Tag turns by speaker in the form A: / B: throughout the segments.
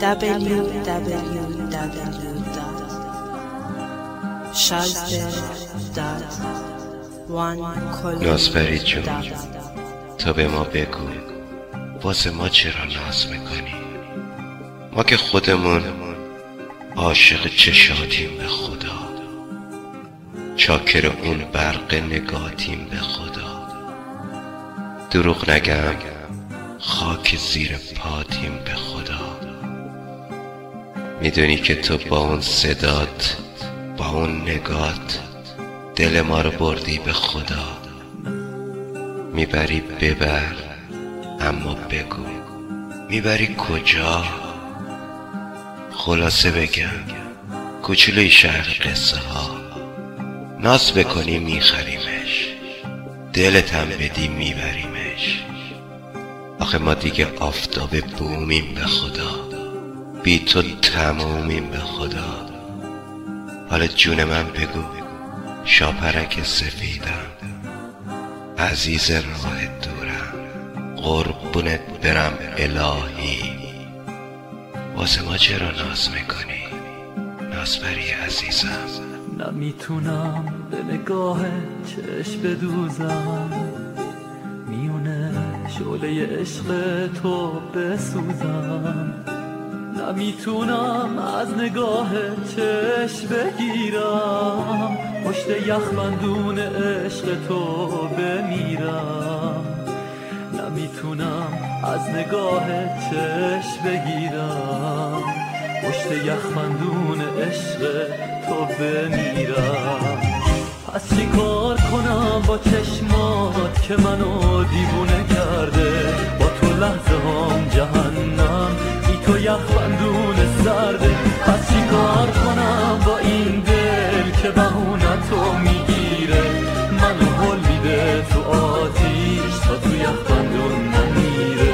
A: نازپری جون، تا به ما بگو واسه ما چرا ناز میکنی؟ ما که خودمون عاشق چشاتیم به خدا، چاکر اون برق نگاتیم به خدا. دروغ نگم خاک زیر پاتیم به خدا. میدونی که تو با اون صدات، با اون نگات دل ما رو بردی به خدا. میبری ببر، اما بگو میبری کجا؟ خلاصه بگم کوچولوی شهر قصه ها، ناز بکنی میخریمش، دلت هم بدی میبریمش. آخه ما دیگه آفتاب بومیم به خدا، بی تو تمومیم به خدا. حالا جون من بگو شاپرک سفیدم، عزیز راه دورم، قربونت برم الهی. واسه ما چرا ناز میکنی نازپری عزیزم؟
B: نمیتونم به نگاه چشم بدوزم، میونه شعله عشق تو بسوزم. نمیتونم از نگاه چشم بگیرم، پشت یخبندون عشق تو بمیرم. نمیتونم از نگاه چشم بگیرم، پشت یخبندون عشق تو بمیرم. پس چی کار کنم با چشمات که منو دیوونه کرده؟ با تو لحظه هم جهنم، بی تو یخبندون سرده. پس چی کار کنم با این دل که بهونتو میگیره؟ منو هل میده تو آتیش تا تو یخبندون نمیره.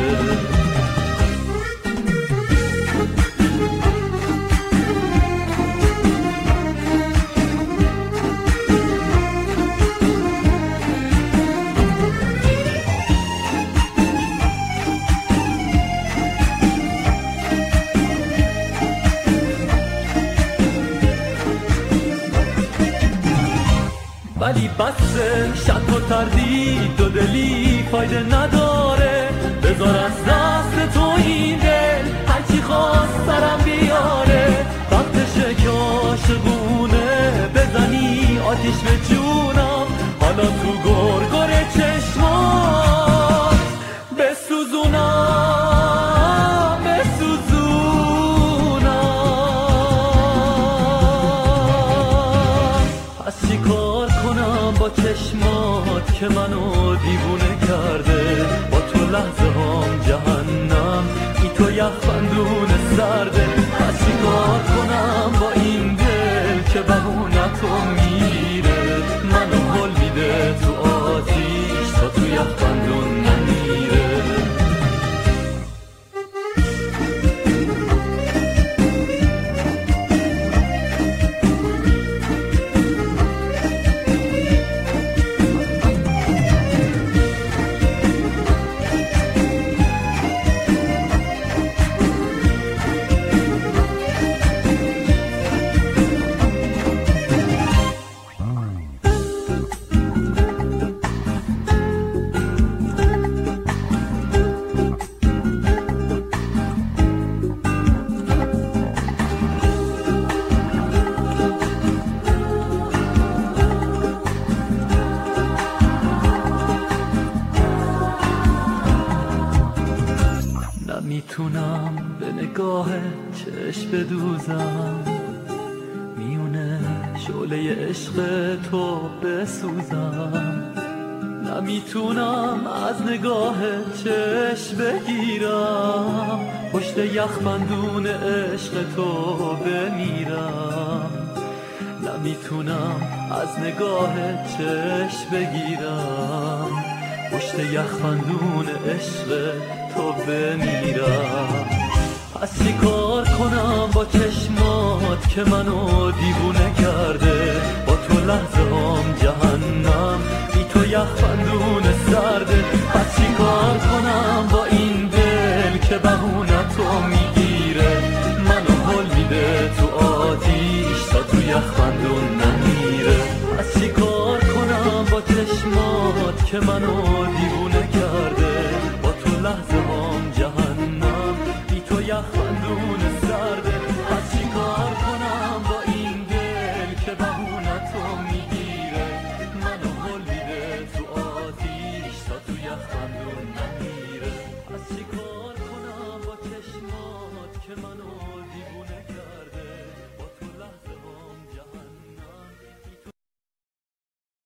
B: ولی بسه شک و تردید و دلی فایده نداره. بذار از دست تو این دل هرچی خواست سرم بیاره. وقتشه که عاشقونه بزنی آتیش به جونم، حالا تو گرگر چشمات بسوزونم. پس چی کار کنم با چشمات که منو دیوونه کرده؟ با تو لحظه هم جهنم، بی تو یخبندون سرده. پس چی کار کنم با این دل که بهونتو میره؟ منو هل میده تو آتیش تا تو یخبندون نمیره. نمیتونم به نگاه چشم بدوزم، میونه شعله عشق تو بسوزم. نمیتونم از نگاه چشم بگیرم، پشت یخبندون عشق تو بمیرم. نمیتونم از نگاه چشم بگیرم، پشت یخبندون عشق تو بمیرم. پس چی کار کنم با چشمات که منو دیوونه کرده؟ با تو لحظه هم جهنم، بی تو یخبندون سرده. پس چی کار کنم با این دل که بهونه